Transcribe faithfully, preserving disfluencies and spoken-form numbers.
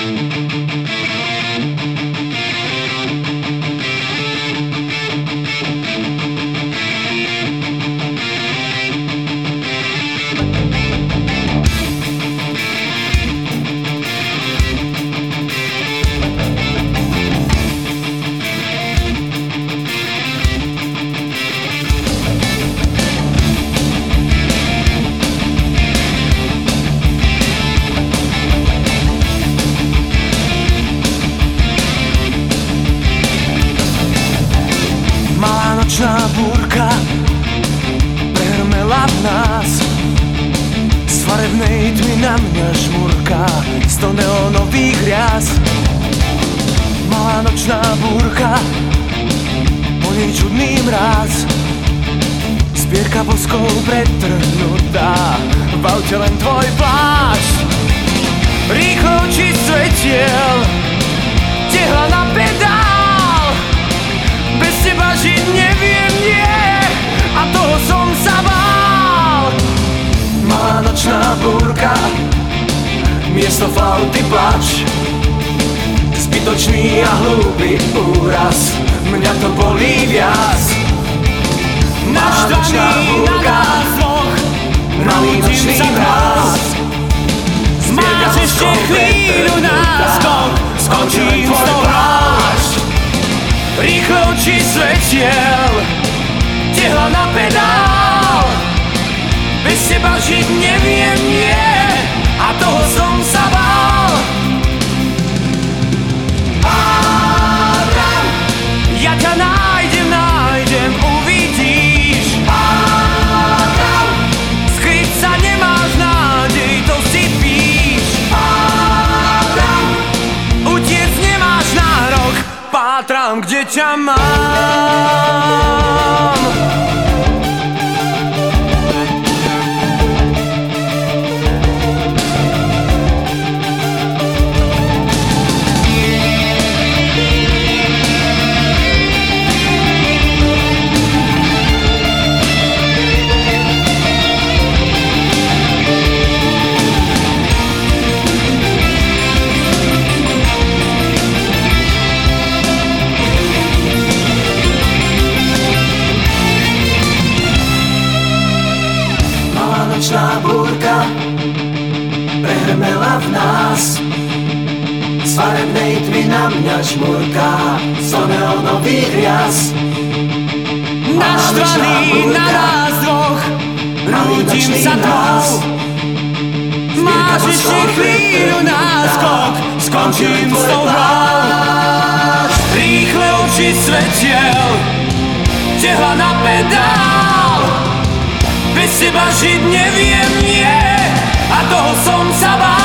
Nočná búrka prehrmela v nás, z farebnej tmy na mňa žmurka sto neónových hriaz. Malá nočná búrka, po nej čudný mráz, zbierka voskov pretrhnutá, v aute len tvoj plášť. Rýchlo oči svetiel, tehla na pedál, bez teba žiť neviem, nie, a toho som sa bál. Malá nočná búrka, miesto flauty plač, zbytočný a hlúpy úraz, mňa to bolí viac. Naštvaný na nás dvoch, nalútim sa mráz, máš ešte chvíľu náskok, skončím s tou hráč. Rýchle oči svetiel, tehla na pedál, bez teba žiť neviem, nie, a toho som sa bál. Hádam, ja ťa nájdem, nájdem, uvidíš. Hádam, skryť sa nemáš nádej, to si píš. Hádam, utiec nemáš nárok, pátram, kde ťa mám. Nočná búrka prehrmela v nás, z farebnej tmy na mňa žmurká sto neónových hriaz. Naštvaný na nás dvoch, nalútim sa tmou, máš ešte chvíľu náskok, skončím s tou hrou. Rýchle oči svetiel, tehla na pedál, bez teba žiť neviem, nie, a toho som sa bál.